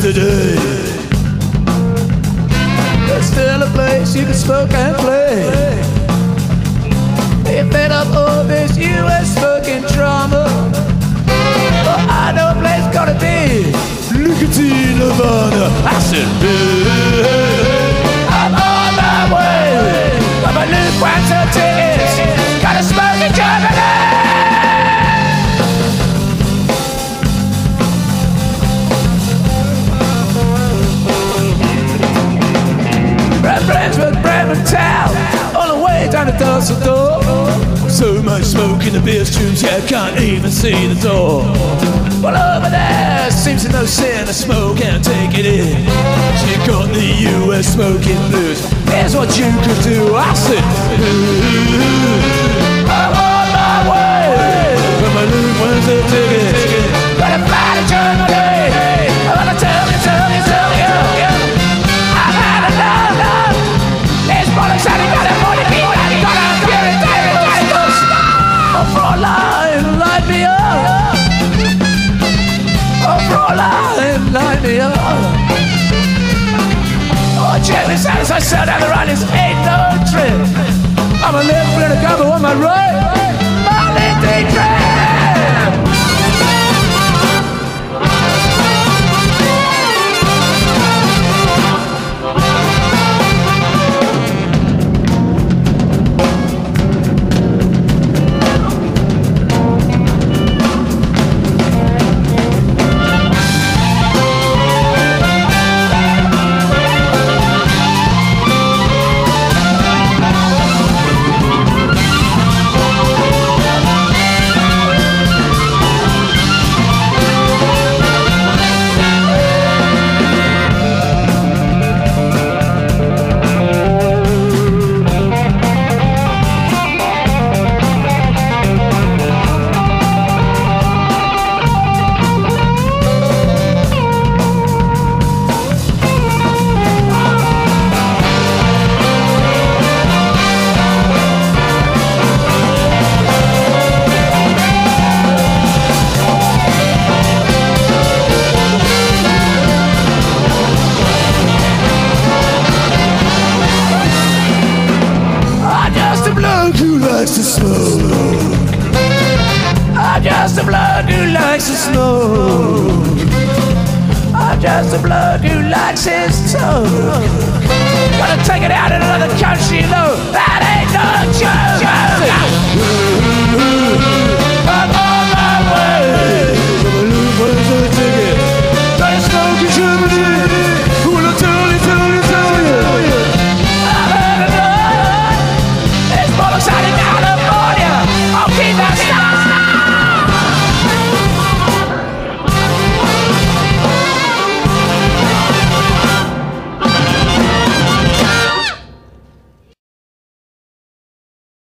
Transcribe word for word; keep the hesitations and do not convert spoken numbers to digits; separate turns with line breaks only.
yesterday. There's still a place you can smoke and play. You're fed up all this U S smoking drama. Well, I know a place gotta be nicotine Nirvana. I said, hey, I'm on my way. Got my new Quantum tickets. Gotta smoke in Germany. Brentford, Bremen town, on the way down to Dusseldorf. So much smoke in the beer tubes, yeah, I can't even see the door. Well, over there seems to no sin to smoke and take it in. She got the U S smoking blues. Here's what you could do. I said, I'm on my way. Got my new Wednesday ticket. Gotta fly to Germany. I wanna tell you, tell you, tell you. I've had enough. There's bollocks and I gotta forty people and I gotta get it, get it, get it, go stop. Oh, Fraulein, light me up. Oh, Fraulein, light me up. Oh, check this out as I sell down the run, this ain't no trip. I'm a left foot and a cover on my right. My left trip. To smoke. I'm just a bloke who likes to smoke. I'm just a bloke who likes his toke. Gotta take it out in another country, you know. That ain't no joke.